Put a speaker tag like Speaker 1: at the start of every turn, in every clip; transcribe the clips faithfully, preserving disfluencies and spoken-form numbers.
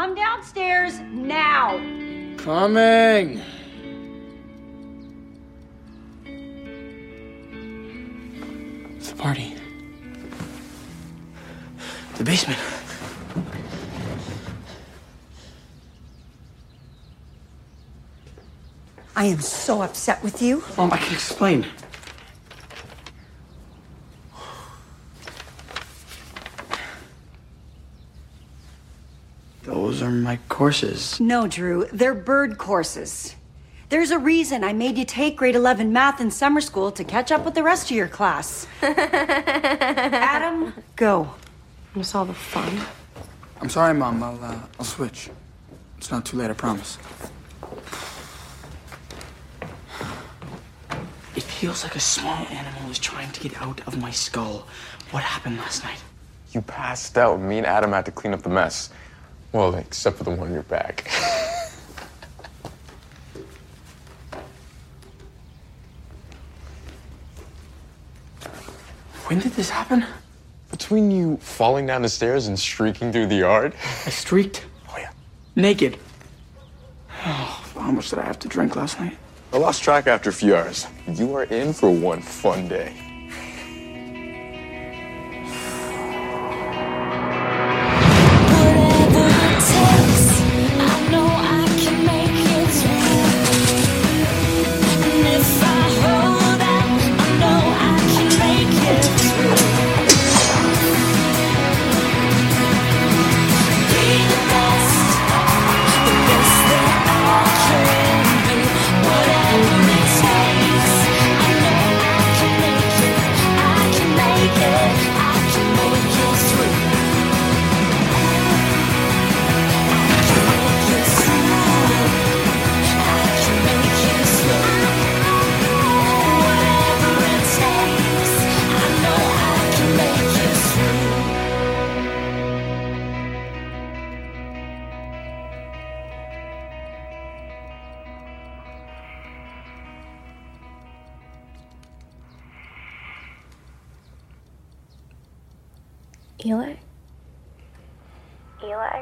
Speaker 1: come downstairs now.
Speaker 2: Coming. It's the party. The basement.
Speaker 1: I am so upset with you.
Speaker 2: Mom, I can explain. Those are my courses.
Speaker 1: No, Drew, they're bird courses. There's a reason I made you take grade eleven math in summer school to catch up with the rest of your class. Adam, go.
Speaker 3: Miss all the fun.
Speaker 2: I'm sorry, Mom. I'll, uh, I'll switch. It's not too late, I promise. It feels like a small animal is trying to get out of my skull. What happened last night?
Speaker 4: You passed out. Me and Adam had to clean up the mess. Well, except for the one on your back.
Speaker 2: When did this happen?
Speaker 4: Between you falling down the stairs and streaking through the yard.
Speaker 2: I streaked?
Speaker 4: Oh, yeah.
Speaker 2: Naked. Oh, how much did I have to drink last night?
Speaker 4: I lost track after a few hours. You are in for one fun day.
Speaker 3: Eli? Eli?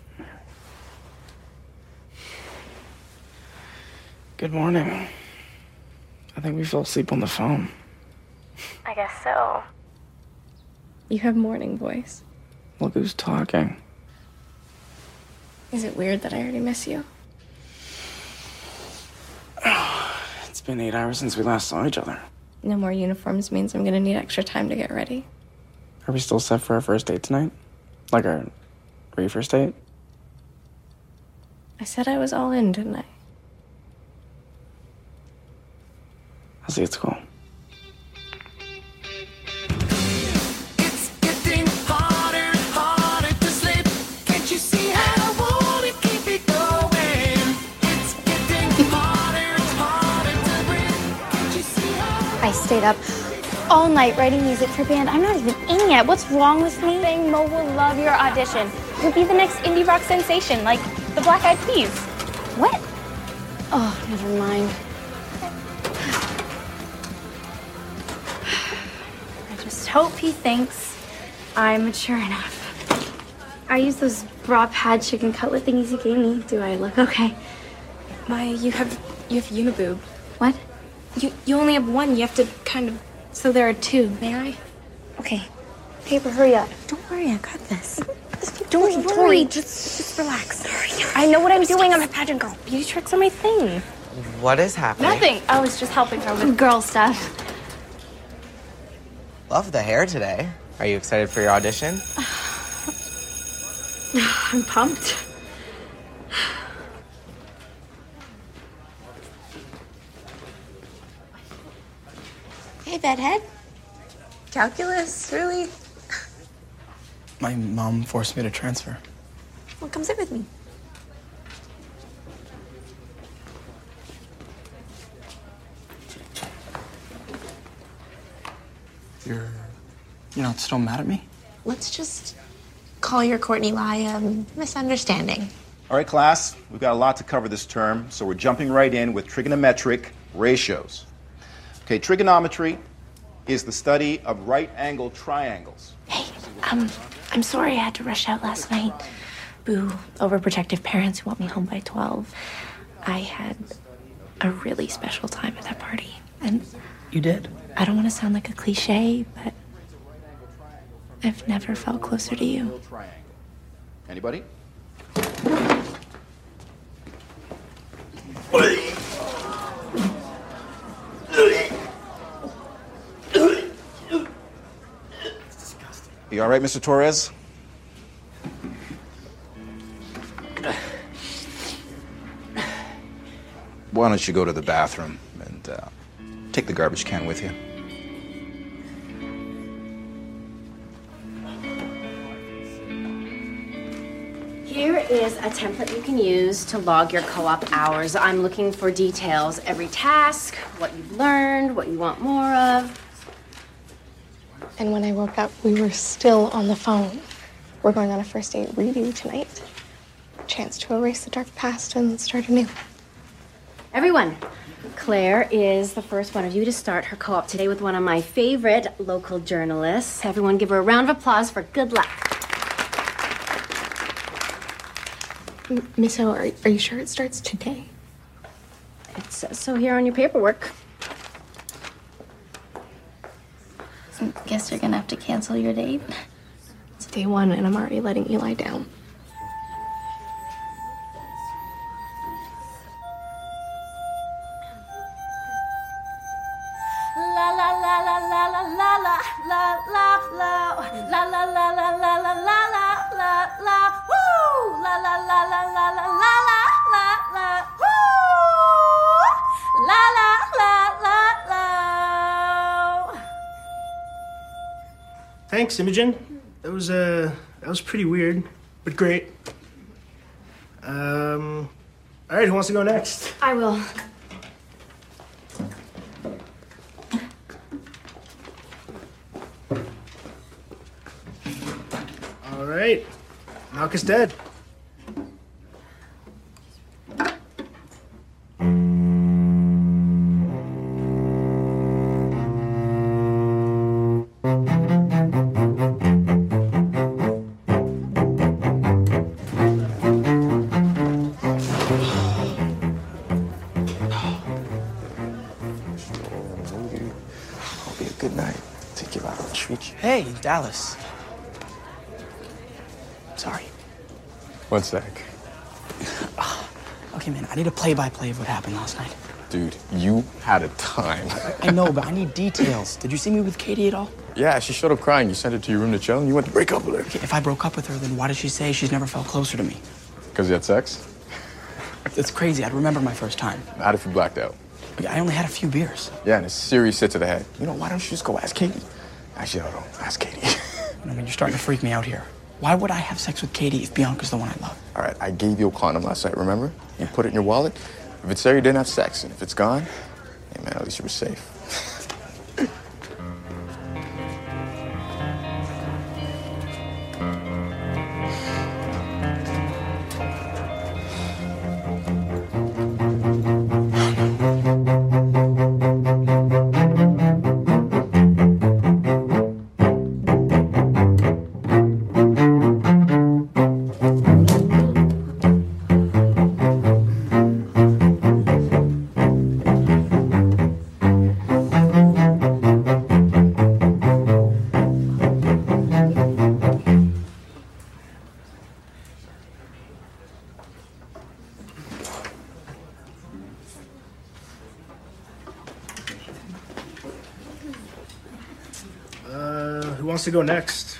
Speaker 2: Good morning. I think we fell asleep on the phone.
Speaker 3: I guess so. You have morning voice.
Speaker 2: Look who's talking.
Speaker 3: Is it weird that I already miss you?
Speaker 2: It's been eight hours since we last saw each other.
Speaker 3: No more uniforms means I'm gonna need extra time to get ready.
Speaker 2: Are we still set for our first date tonight? Like our re-first date?
Speaker 3: I said I was all in, didn't I?
Speaker 2: I'll see you at school.
Speaker 5: I stayed up all night writing music for band. I'm not even in yet. What's wrong with me? Saying Mo will love your audition. You'll be the next indie rock sensation, like the Black Eyed Peas. What? Oh, never mind. I just hope he thinks I'm mature enough. I use those bra pad chicken cutlet thingies he gave me. Do I look okay?
Speaker 3: Maya, you have you have uniboob.
Speaker 5: What?
Speaker 3: You you only have one. You have to kind of. So there are two. May I?
Speaker 5: Okay. Paper, hurry up.
Speaker 3: Don't worry, I got this.
Speaker 5: Don't worry. Just, just relax. I know what I'm doing. I'm a pageant girl.
Speaker 3: Beauty tricks are my thing.
Speaker 6: What is happening?
Speaker 5: Nothing. I was just helping her with girl stuff.
Speaker 6: Love the hair today. Are you excited for your audition?
Speaker 5: I'm pumped.
Speaker 7: Hey, bedhead. Calculus, really?
Speaker 2: My mom forced me to transfer.
Speaker 7: Well, come sit with me.
Speaker 2: You're... you're not still mad at me?
Speaker 7: Let's just call your Courtney lie a misunderstanding.
Speaker 8: All right, class, we've got a lot to cover this term, so we're jumping right in with trigonometric ratios. Okay, trigonometry is the study of right-angled triangles.
Speaker 7: Hey, um, I'm sorry I had to rush out last night.
Speaker 3: Boo, overprotective parents who want me home by twelve. I had a really special time at that party. And
Speaker 2: You did?
Speaker 3: I don't want to sound like a cliche, but I've never felt closer to you.
Speaker 8: Anybody? You all right, Mister Torres? Why don't you go to the bathroom and uh, take the garbage can with you?
Speaker 9: Here is a template you can use to log your co-op hours. I'm looking for details, every task, what you've learned, what you want more of.
Speaker 3: And when I woke up, we were still on the phone. We're going on a first date redo tonight. Chance to erase the dark past and start anew.
Speaker 9: Everyone, Claire is the first one of you to start her co-op today with one of my favorite local journalists. Everyone give her a round of applause for good luck.
Speaker 3: M- Miss O, are, are you sure it starts today?
Speaker 9: It says so here on your paperwork.
Speaker 5: Guess you're gonna have to cancel your date.
Speaker 3: It's day one and I'm already letting Eli down.
Speaker 9: La la la la la la la la la la la la la la la la la la la la woo la la la la la la la la la woo la la la la la.
Speaker 10: Thanks, Imogen. That was uh that was pretty weird, but great. Um, all right, who wants to go next?
Speaker 9: I will.
Speaker 10: All right, Malka's dead.
Speaker 2: Hey, Dallas. Sorry.
Speaker 4: One sec.
Speaker 2: Okay, man, I need a play-by-play of what happened last night.
Speaker 4: Dude, you had a time.
Speaker 2: I know, but I need details. Did you see me with Katie at all?
Speaker 4: Yeah, she showed up crying. You sent her to your room to chill, and you went to break up with her.
Speaker 2: Okay, if I broke up with her, then why did she say she's never felt closer to me?
Speaker 4: Because you had sex?
Speaker 2: It's crazy. I'd remember my first time.
Speaker 4: Not if you blacked out.
Speaker 2: Okay, I only had a few beers.
Speaker 4: Yeah, and a serious hit to the head. You know, why don't you just go ask Katie? Actually, I don't know. Ask Katie.
Speaker 2: I mean, you're starting to freak me out here. Why would I have sex with Katie if Bianca's the one I love?
Speaker 4: All right, I gave you a condom last night, remember? You put it in your wallet. If it's there, you didn't have sex. And if it's gone, hey, man, at least you were safe.
Speaker 10: Who wants to go next?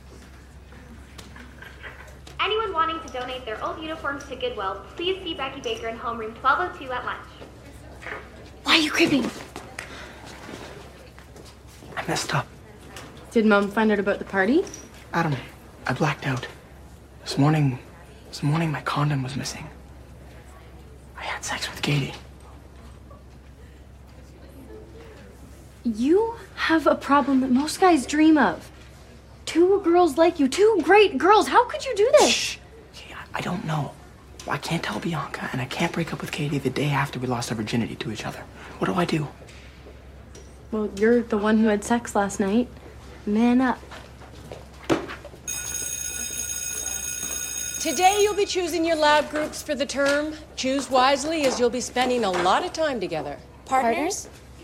Speaker 11: Anyone wanting to donate their old uniforms to Goodwill, please see Becky Baker in homeroom twelve oh two at lunch.
Speaker 9: Why are you creeping?
Speaker 2: I messed up.
Speaker 3: Did Mom find out about the party?
Speaker 2: Adam, I blacked out. This morning, this morning my condom was missing. I had sex with Katie.
Speaker 9: You have a problem that most guys dream of. Two girls like you, two great girls. How could you do this?
Speaker 2: Shh. Okay, I, I don't know. I can't tell Bianca, and I can't break up with Katie the day after we lost our virginity to each other. What do I do?
Speaker 3: Well, you're the one who had sex last night. Man up.
Speaker 12: Today you'll be choosing your lab groups for the term. Choose wisely as you'll be spending a lot of time together.
Speaker 5: Partners?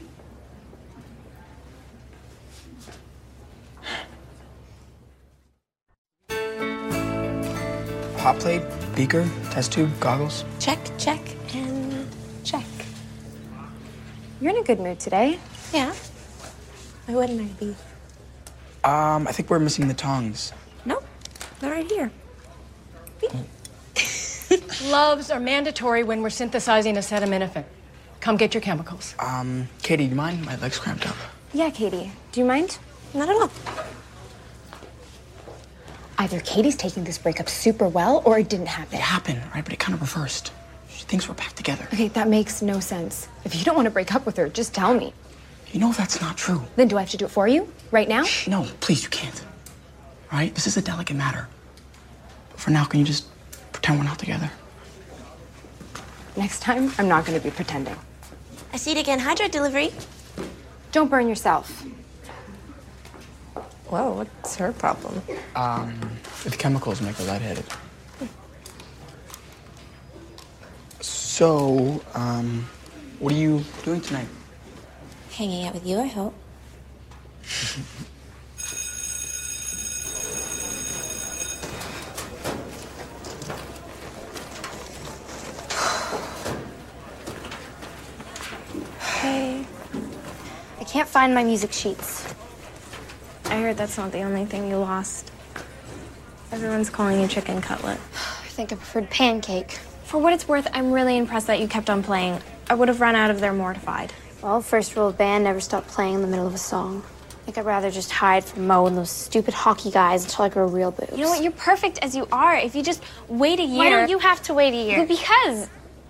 Speaker 2: Hot plate, beaker, test tube, goggles.
Speaker 3: Check, check, and check.
Speaker 5: You're in a good mood today.
Speaker 3: Yeah. Why wouldn't I be?
Speaker 2: Um, I think we're missing the tongs.
Speaker 3: Nope. They're right here.
Speaker 12: Gloves are mandatory when we're synthesizing acetaminophen. Come get your chemicals.
Speaker 2: Um, Katie, do you mind? My leg's cramped up.
Speaker 5: Yeah, Katie. Do you mind?
Speaker 3: Not at all.
Speaker 5: Either Katie's taking this breakup super well or it didn't happen.
Speaker 2: It happened, right? But it kind of reversed. She thinks we're back together.
Speaker 5: Okay, that makes no sense. If you don't want to break up with her, just tell me.
Speaker 2: You know that's not true.
Speaker 5: Then do I have to do it for you? Right now?
Speaker 2: Shh, no, please, you can't. All right? This is a delicate matter. But for now, can you just pretend we're not together?
Speaker 5: Next time, I'm not going to be pretending.
Speaker 7: Acetic anhydride delivery.
Speaker 5: Don't burn yourself.
Speaker 3: Whoa, what's her problem?
Speaker 2: Um, the chemicals make her lightheaded. So, um, what are you doing tonight?
Speaker 7: Hanging out with you, I hope.
Speaker 5: Hey. I can't find my music sheets.
Speaker 3: I heard that's not the only thing you lost. Everyone's calling you chicken cutlet.
Speaker 5: I think I preferred pancake.
Speaker 3: For what it's worth, I'm really impressed that you kept on playing. I would have run out of there mortified.
Speaker 5: Well, first rule of band, never stop playing in the middle of a song. I think I'd rather just hide from Mo and those stupid hockey guys until I grow real boobs.
Speaker 3: You know what? You're perfect as you are. If you just wait a year...
Speaker 5: Why don't you have to wait a year?
Speaker 3: Well, because...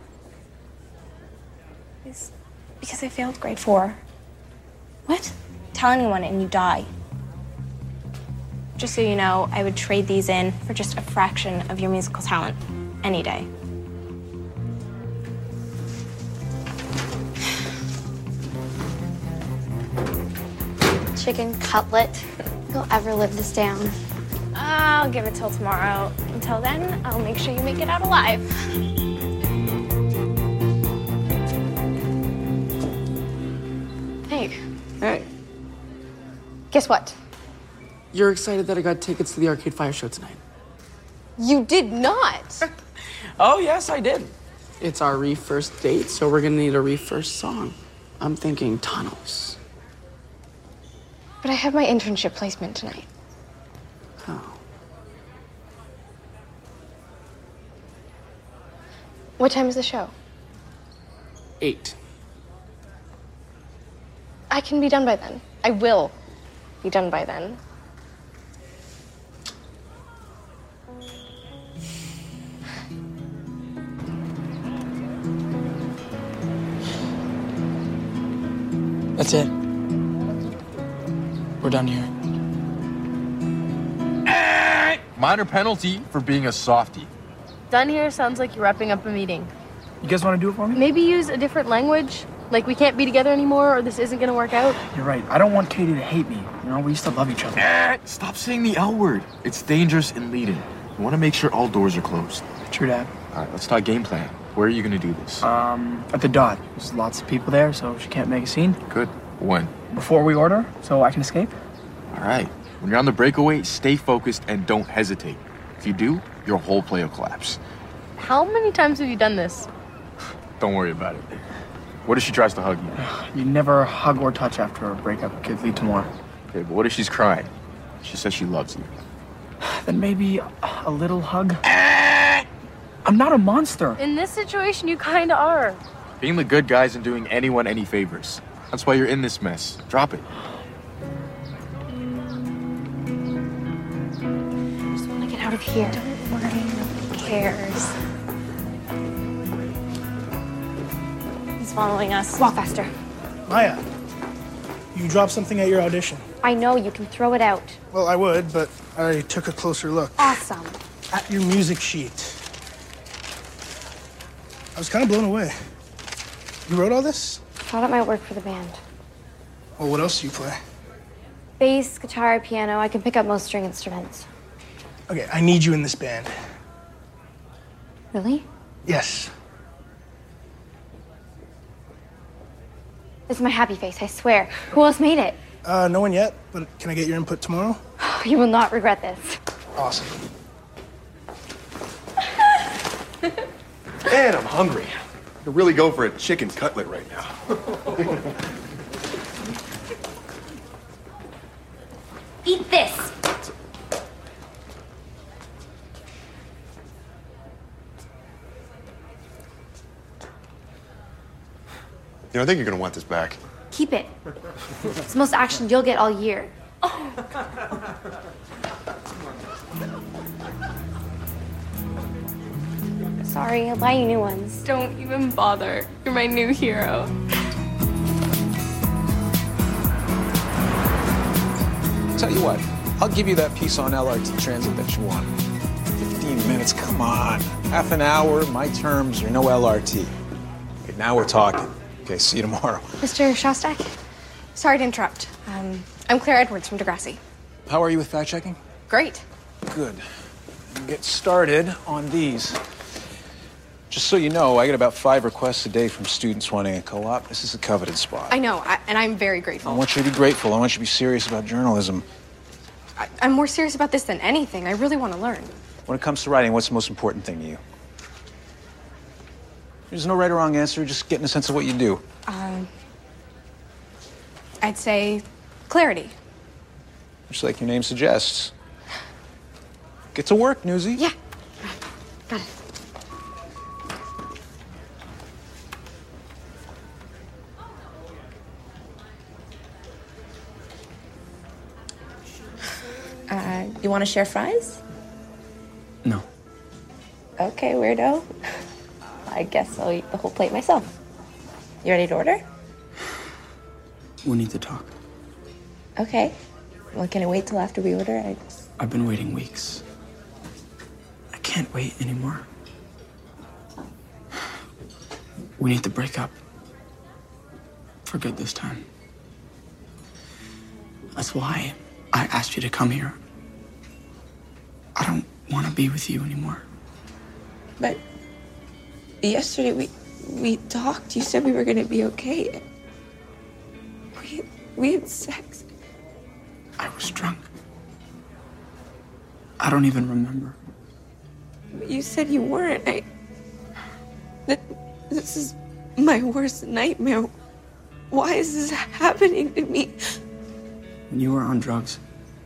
Speaker 3: It's because I failed grade four. What? Tell anyone and you die. Just so you know, I would trade these in for just a fraction of your musical talent any day.
Speaker 5: Chicken cutlet. You'll ever live this down.
Speaker 3: I'll give it till tomorrow. Until then, I'll make sure you make it out alive.
Speaker 5: Hey,
Speaker 2: Hey,
Speaker 5: guess what?
Speaker 2: you're excited that I got tickets to the Arcade Fire show tonight.
Speaker 5: You did not.
Speaker 2: Oh, yes, I did. It's our Reef first date, so we're gonna need a Reef first song. I'm thinking Tunnels.
Speaker 5: But I have my internship placement tonight.
Speaker 2: Oh.
Speaker 5: What time is the show?
Speaker 2: Eight.
Speaker 5: I can be done by then. I will be done by then.
Speaker 2: That's it. We're done here.
Speaker 13: Minor penalty for being a softie.
Speaker 14: Done here sounds like you're wrapping up a meeting.
Speaker 10: You guys want to do it for me?
Speaker 14: Maybe use a different language. Like we can't be together anymore or this isn't gonna work out.
Speaker 10: You're right. I don't want Katie to hate me. You know, we used to love each other.
Speaker 13: Stop saying the L word. It's dangerous in leading. You want to make sure all doors are closed.
Speaker 10: True, Dad.
Speaker 13: All right, let's talk game plan. Where are you going to do this?
Speaker 10: Um, at the Dot. There's lots of people there, so she can't make a scene.
Speaker 13: Good. When?
Speaker 10: Before we order, so I can escape.
Speaker 13: All right. When you're on the breakaway, stay focused and don't hesitate. If you do, your whole play will collapse.
Speaker 14: How many times have you done this?
Speaker 13: Don't worry about it. What if she tries to hug you?
Speaker 10: You never hug or touch after a breakup. It could lead to more.
Speaker 13: Okay, but what if she's crying? She says she loves you.
Speaker 10: Then maybe a little hug. I'm not a monster.
Speaker 14: In this situation, you kinda are.
Speaker 13: Being the good guy isn't doing anyone any favors. That's why you're in this mess. Drop it.
Speaker 5: I just want to get out of here.
Speaker 3: Don't worry, nobody cares. He's following us.
Speaker 5: Walk faster.
Speaker 10: Maya, you dropped something at your audition.
Speaker 5: I know, you can throw it out.
Speaker 10: Well, I would, but I took a closer look.
Speaker 5: Awesome.
Speaker 10: At your music sheet. I was kind of blown away. You wrote all this?
Speaker 5: Thought it might work for the band.
Speaker 10: Well, what else do you play?
Speaker 5: Bass, guitar, piano. I can pick up most string instruments.
Speaker 10: Okay, I need you in this band.
Speaker 5: Really?
Speaker 2: Yes.
Speaker 5: This is my happy face, I swear. Who else made it?
Speaker 15: Uh, no one yet, but can I get your input tomorrow?
Speaker 5: You will not regret this.
Speaker 2: Awesome.
Speaker 4: Man, I'm hungry. I could really go for a chicken cutlet right now.
Speaker 5: Eat this.
Speaker 4: You know, I think you're gonna want this back.
Speaker 5: Keep it. It's the most action you'll get all year. Sorry, I'll buy you new ones.
Speaker 3: Don't even bother. You're my new hero.
Speaker 16: Tell you what, I'll give you that piece on L R T Transit that you want. Fifteen minutes, come on. Half an hour, my terms, or no L R T. Okay, now we're talking. Okay, see you tomorrow.
Speaker 3: Mister Shostak, sorry to interrupt. Um, I'm Claire Edwards from Degrassi.
Speaker 16: How are you with fact checking?
Speaker 3: Great.
Speaker 16: Good. We'll get started on these. Just so you know, I get about five requests a day from students wanting a co-op. This is a coveted spot.
Speaker 3: I know, I, and I'm very grateful.
Speaker 16: I want you to be grateful. I want you to be serious about journalism.
Speaker 3: I, I'm more serious about this than anything. I really want to learn.
Speaker 16: When it comes to writing, what's the most important thing to you? There's no right or wrong answer, just getting a sense of what you do.
Speaker 3: Um, I'd say clarity.
Speaker 16: Just like your name suggests. Get to work, Newsy.
Speaker 3: Yeah. Got it.
Speaker 7: Uh, you want to share fries?
Speaker 2: No.
Speaker 7: Okay, weirdo. I guess I'll eat the whole plate myself. You ready to order?
Speaker 2: We need to talk.
Speaker 7: Okay. Well, can I wait till after we order? I...
Speaker 2: I've been waiting weeks. I can't wait anymore. We need to break up. For good this time. That's why I asked you to come here. I don't want to be with you anymore.
Speaker 7: But yesterday we we talked. You said we were going to be okay. We we had sex.
Speaker 2: I was drunk. I don't even remember.
Speaker 7: You said you weren't. I. That, this is my worst nightmare. Why is this happening to me?
Speaker 2: When you were on drugs,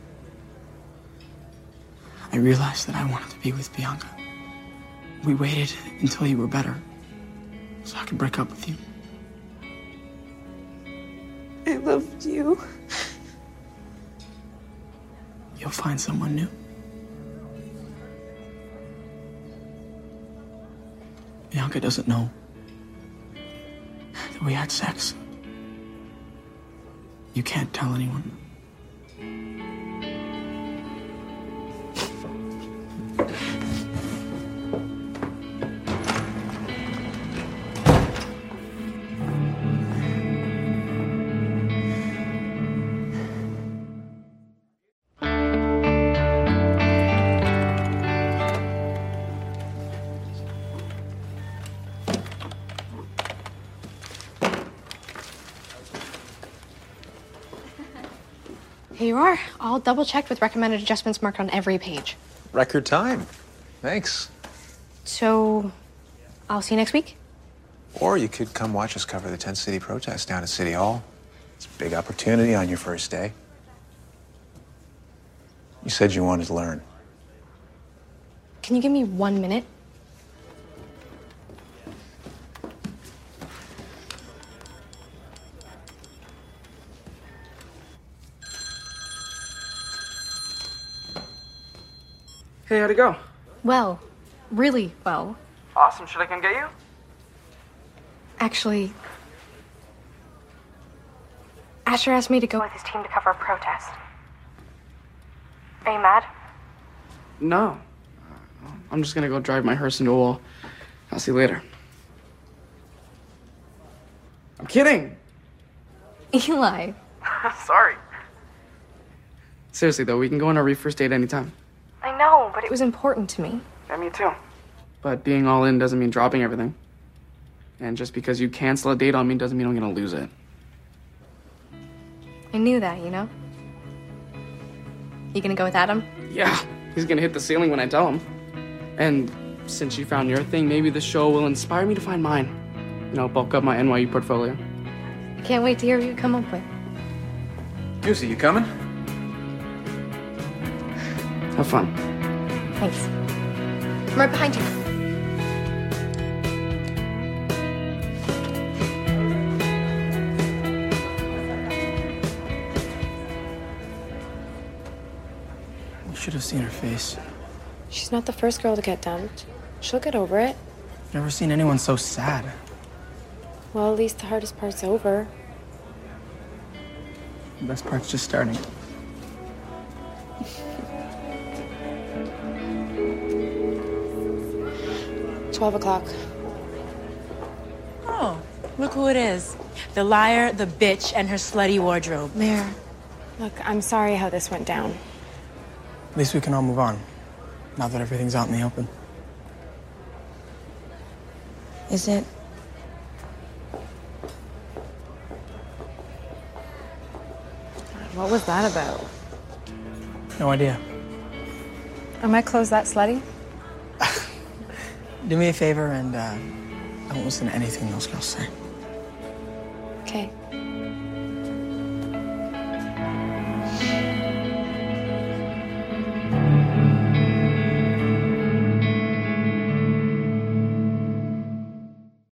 Speaker 2: I realized that I wanted to be with Bianca. We waited until you were better so I could break up with you.
Speaker 7: I loved you.
Speaker 2: You'll find someone new. Bianca doesn't know that we had sex. You can't tell anyone.
Speaker 3: Here you are, all double checked with recommended adjustments marked on every page.
Speaker 16: Record time. Thanks.
Speaker 3: So, I'll see you next week?
Speaker 16: Or you could come watch us cover the tent city protest down at City Hall. It's a big opportunity on your first day. You said you wanted to learn.
Speaker 3: Can you give me one minute?
Speaker 10: Hey, how'd it go?
Speaker 3: Well, really well.
Speaker 10: Awesome. Should I come get you?
Speaker 3: Actually, Asher asked me to go with his team to cover a protest. Are you mad?
Speaker 10: No. I'm just gonna go drive my hearse into a wall. I'll see you later. I'm kidding.
Speaker 3: Eli.
Speaker 10: Sorry. Seriously, though, we can go on our first date anytime.
Speaker 3: I know, but it was important to me.
Speaker 10: Yeah, me too.
Speaker 2: But being all in doesn't mean dropping everything. And just because you cancel a date on me doesn't mean I'm gonna lose it.
Speaker 3: I knew that, you know? You gonna go with Adam?
Speaker 2: Yeah, he's gonna hit the ceiling when I tell him. And since you found your thing, maybe the show will inspire me to find mine. You know, bulk up my N Y U portfolio.
Speaker 3: I can't wait to hear what you come up with.
Speaker 16: Lucy, you coming?
Speaker 2: Have fun.
Speaker 3: Thanks. I'm right behind you.
Speaker 2: You should have seen her face.
Speaker 17: She's not the first girl to get dumped. She'll get over it.
Speaker 2: Never seen anyone so sad.
Speaker 17: Well, at least the hardest part's over.
Speaker 2: The best part's just starting.
Speaker 17: Twelve o'clock.
Speaker 18: Oh, look who it is. The liar, the bitch, and her slutty wardrobe.
Speaker 17: Mare, look, I'm sorry how this went down.
Speaker 2: At least we can all move on, now that everything's out in the open.
Speaker 17: Is it? What was that about?
Speaker 2: No idea.
Speaker 17: I might close that slutty.
Speaker 2: Do me a favor and uh, don't listen to anything those girls say.
Speaker 17: Okay.